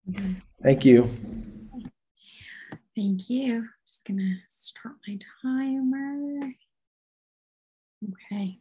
Mhm. Thank you. Thank you. Just gonna start my timer. Okay.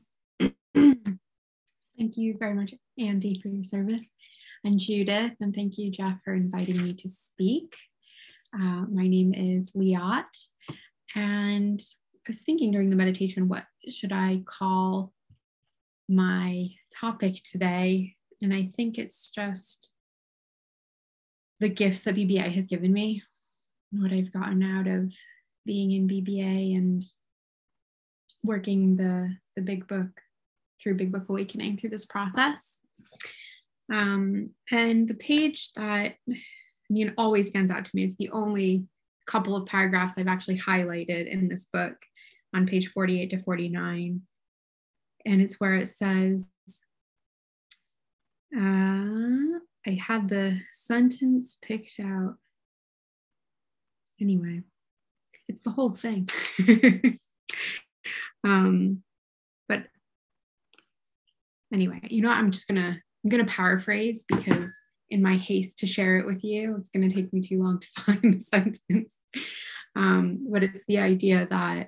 Thank you very much, Andy, for your service, and Judith, and thank you, Jeff, for inviting me to speak. My name is Liat, and I was thinking during the meditation, what should I call my topic today? And I think it's just the gifts that BBA has given me, what I've gotten out of being in BBA and working the big book through Big Book Awakening through this process. And the page that always stands out to me. It's the only couple of paragraphs I've actually highlighted in this book on page 48 to 49. And it's where it says, I had the sentence picked out. Anyway, it's the whole thing. But anyway, I'm gonna paraphrase because in my haste to share it with you, it's gonna take me too long to find the sentence. But it's the idea that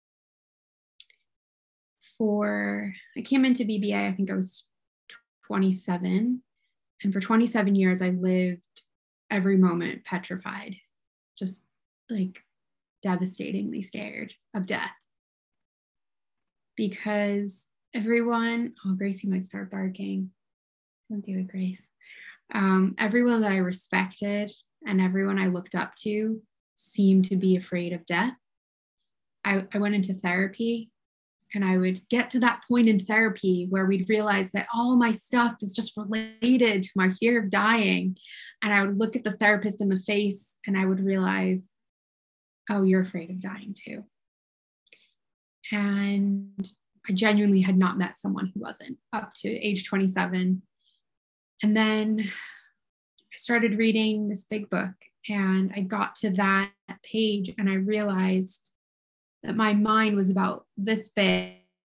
I came into BBA, I think I was 27. And for 27 years, I lived every moment petrified, just like devastatingly scared of death. Because Gracie might start barking. Don't do it, Grace. Everyone that I respected and everyone I looked up to seemed to be afraid of death. I went into therapy, and I would get to that point in therapy where we'd realize that all my stuff is just related to my fear of dying. And I would look at the therapist in the face and I would realize, oh, you're afraid of dying too. And I genuinely had not met someone who wasn't up to age 27. And then I started reading this big book, and I got to that page and I realized that my mind was about this big.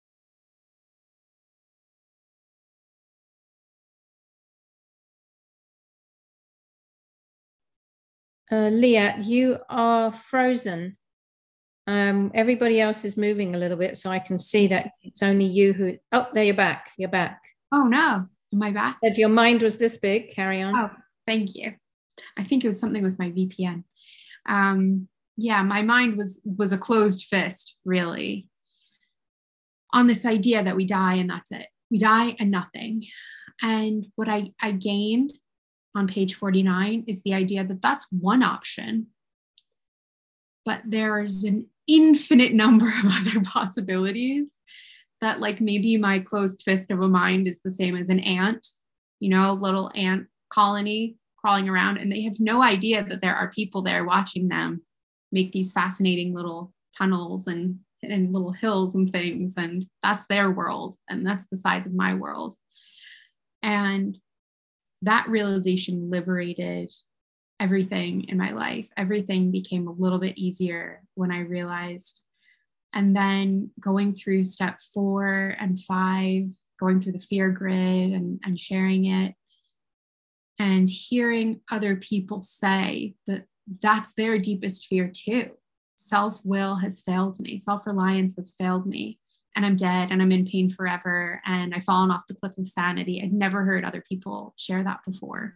Leah, you are frozen. Everybody else is moving a little bit, so I can see that it's only you who. Oh, there you're back. You're back. Oh no, am I back? If your mind was this big, carry on. Oh, thank you. I think it was something with my VPN. Yeah, my mind was a closed fist, really, on this idea that we die and that's it. We die and nothing. And what I gained on page 49 is the idea that that's one option, but there's an infinite number of other possibilities. That, like, maybe my closed fist of a mind is the same as an ant, a little ant colony crawling around, and they have no idea that there are people there watching them make these fascinating little tunnels and little hills and things. And that's their world. And that's the size of my world. And that realization liberated everything in my life. Everything became a little bit easier when I realized. And then going through step 4 and 5, going through the fear grid and sharing it, and hearing other people say that that's their deepest fear too. Self-will has failed me. Self-reliance has failed me. And I'm dead and I'm in pain forever. And I've fallen off the cliff of sanity. I'd never heard other people share that before.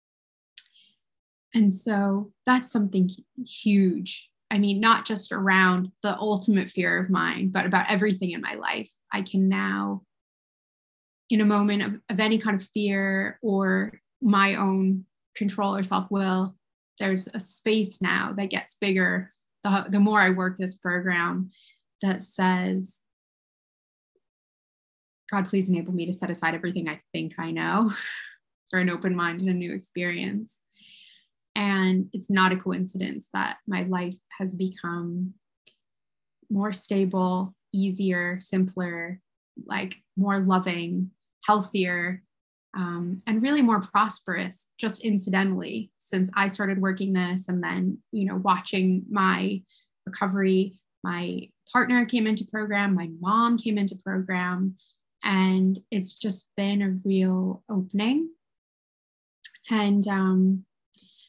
And so that's something huge. I mean, not just around the ultimate fear of mine, but about everything in my life. I can now, in a moment of any kind of fear or my own control or self-will, there's a space now that gets bigger the more I work this program, that says, God, please enable me to set aside everything I think I know for an open mind and a new experience. And it's not a coincidence that my life has become more stable, easier, simpler, like more loving, healthier, and really more prosperous, just incidentally, since I started working this. And then, watching my recovery, my partner came into program, my mom came into program, and it's just been a real opening. And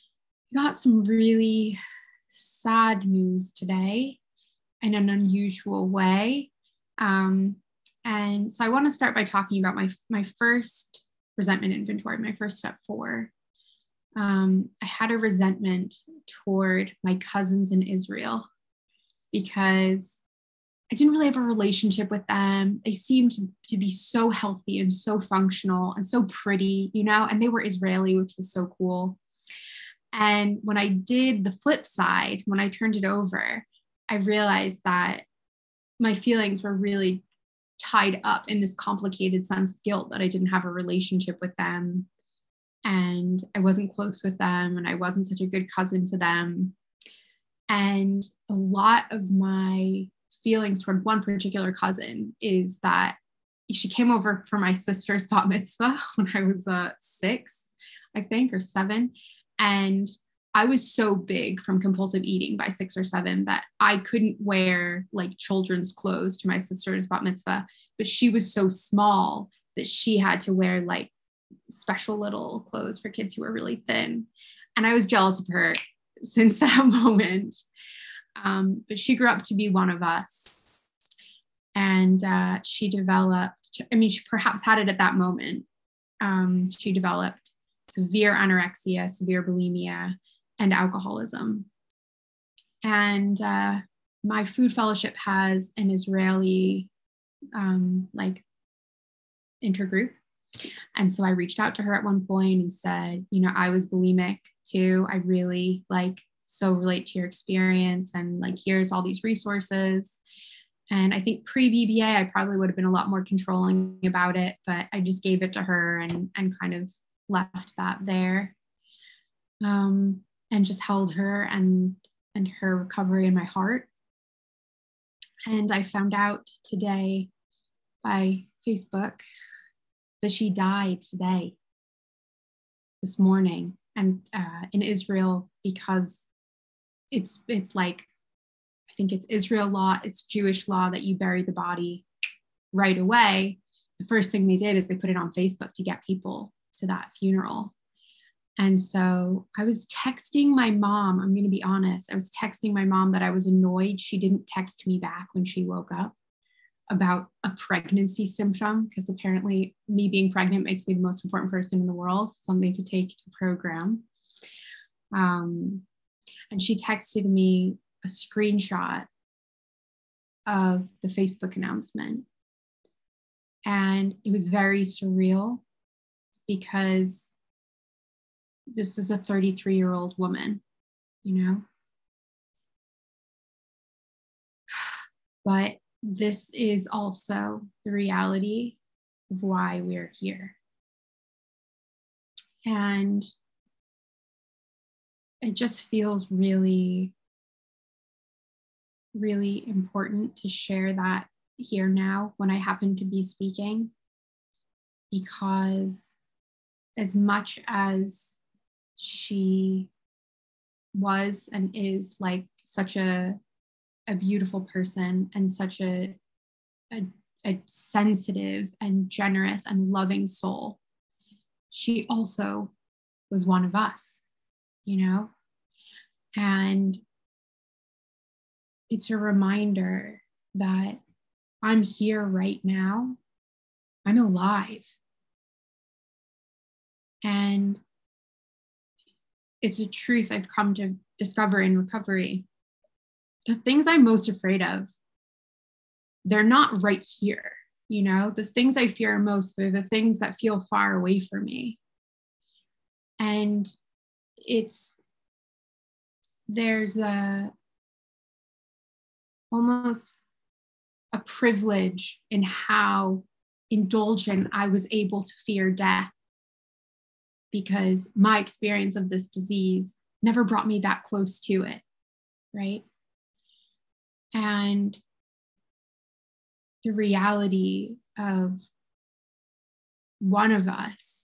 got some really sad news today in an unusual way. And so I want to start by talking about my first resentment inventory, my first step 4. I had a resentment toward my cousins in Israel because I didn't really have a relationship with them. They seemed to be so healthy and so functional and so pretty, and they were Israeli, which was so cool. And when I did the flip side, when I turned it over, I realized that my feelings were really tied up in this complicated sense of guilt that I didn't have a relationship with them and I wasn't close with them and I wasn't such a good cousin to them. And a lot of my feelings toward one particular cousin is that she came over for my sister's bat mitzvah when I was 6, I think, or 7. And I was so big from compulsive eating by 6 or 7 that I couldn't wear like children's clothes to my sister's bat mitzvah, but she was so small that she had to wear like special little clothes for kids who were really thin. And I was jealous of her since that moment. But she grew up to be one of us. And she developed, she perhaps had it at that moment. She developed severe anorexia, severe bulimia, and alcoholism. And my food fellowship has an Israeli intergroup. And so I reached out to her at one point and said, I was bulimic too. I really so relate to your experience and here's all these resources. And I think pre-BBA, I probably would have been a lot more controlling about it, but I just gave it to her and kind of left that there, and just held her and her recovery in my heart. And I found out today by Facebook that she died this morning, and in Israel, because it's I think it's Israel law, it's Jewish law that you bury the body right away. The first thing they did is they put it on Facebook to get people to that funeral. And so I was texting my mom, I'm going to be honest, I was texting my mom that I was annoyed she didn't text me back when she woke up about a pregnancy symptom, because apparently me being pregnant makes me the most important person in the world, something to take to the program. And she texted me a screenshot of the Facebook announcement. And it was very surreal because this is a 33-year-old woman, But this is also the reality of why we're here. And it just feels really, really important to share that here now when I happen to be speaking, because as much as she was and is such a beautiful person and such a sensitive and generous and loving soul, she also was one of us, and it's a reminder that I'm here right now. I'm alive. And it's a truth I've come to discover in recovery. The things I'm most afraid of, they're not right here. The things I fear most are the things that feel far away from me. And there's almost a privilege in how indulgent I was able to fear death, because my experience of this disease never brought me that close to it, right? And the reality of one of us,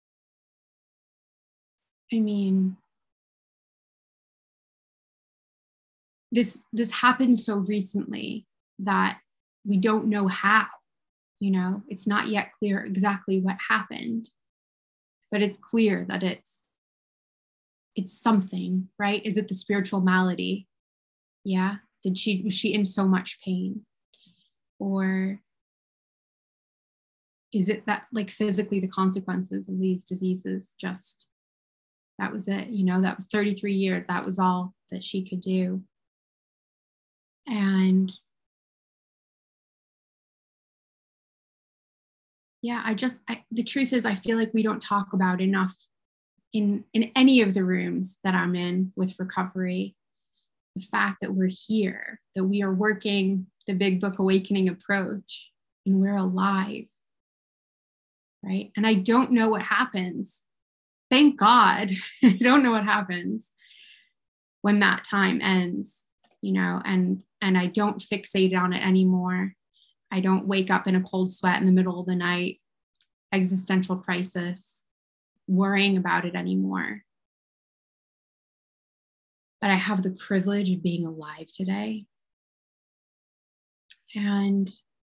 this happened so recently that we don't know how, it's not yet clear exactly what happened, but it's clear that it's it's something, right? Is it the spiritual malady? Yeah. Was she in so much pain? Or is it that like physically the consequences of these diseases just, that was it, that was 33 years. That was all that she could do. And yeah, the truth is, I feel like we don't talk about enough in any of the rooms that I'm in with recovery, the fact that we're here, that we are working the Big Book Awakening approach, and we're alive, right? And I don't know what happens. Thank God, I don't know what happens when that time ends, and I don't fixate on it anymore. I don't wake up in a cold sweat in the middle of the night, existential crisis, worrying about it anymore. But I have the privilege of being alive today. And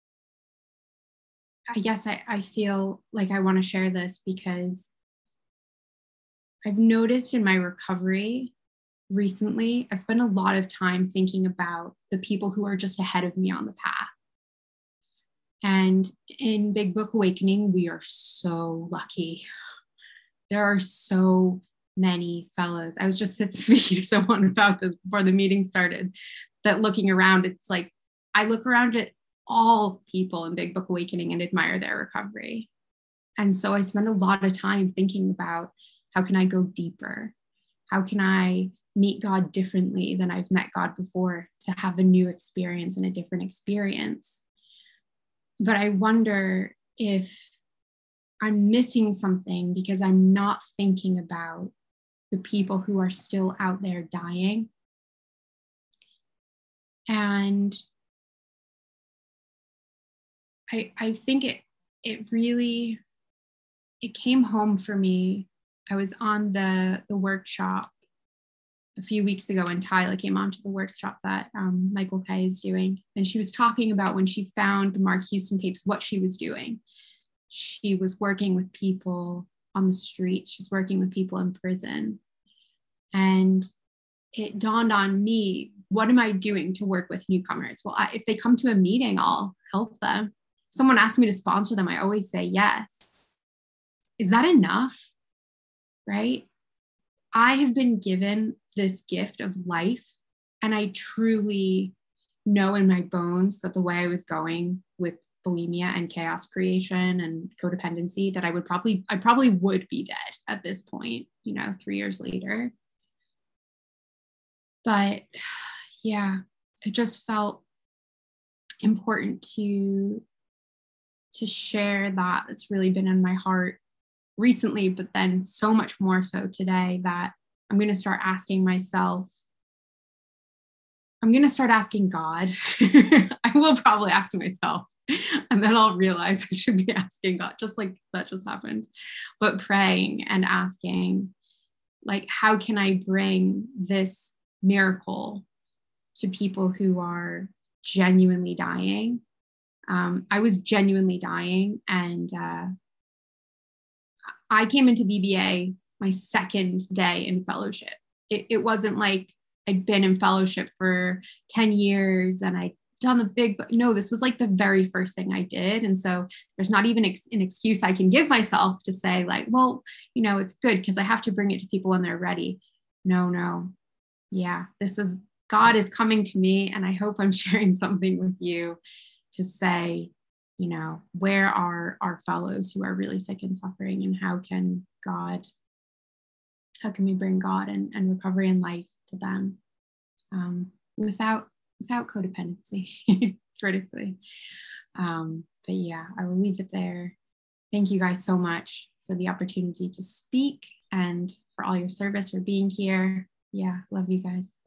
I guess I feel like I want to share this because I've noticed in my recovery recently, I've spent a lot of time thinking about the people who are just ahead of me on the path. And in Big Book Awakening, we are so lucky. There are so many fellows. I was just speaking to someone about this before the meeting started, that looking around, it's like, I look around at all people in Big Book Awakening and admire their recovery. And so I spend a lot of time thinking about, how can I go deeper? How can I meet God differently than I've met God before, to have a new experience and a different experience? But I wonder if I'm missing something because I'm not thinking about the people who are still out there dying. And I think it really came home for me. I was on the workshop a few weeks ago, and Tyla came onto the workshop that Michael Kay is doing. And she was talking about when she found the Mark Houston tapes, what she was doing. She was working with people on the streets. She's working with people in prison. And it dawned on me, what am I doing to work with newcomers? Well, if they come to a meeting, I'll help them. If someone asks me to sponsor them, I always say yes. Is that enough? Right? I have been given this gift of life, and I truly know in my bones that the way I was going with bulimia and chaos creation and codependency, that I probably would be dead at this point, 3 years later. But yeah, it just felt important to share that. It's really been in my heart recently, but then so much more so today, that I'm going to start asking myself, I'm going to start asking God. I will probably ask myself, and then I'll realize I should be asking God, just like that just happened. But praying and asking, like, how can I bring this miracle to people who are genuinely dying? I was genuinely dying, and I came into BBA my second day in fellowship. It wasn't like I'd been in fellowship for 10 years and I'd done the big, but no, this was like the very first thing I did. And so there's not even an excuse I can give myself to say like, well, it's good because I have to bring it to people when they're ready. No. Yeah, God is coming to me, and I hope I'm sharing something with you to say, where are our fellows who are really sick and suffering, and how can we bring God and recovery and life to them without codependency, critically. But yeah, I will leave it there. Thank you guys so much for the opportunity to speak, and for all your service, for being here. Yeah, love you guys.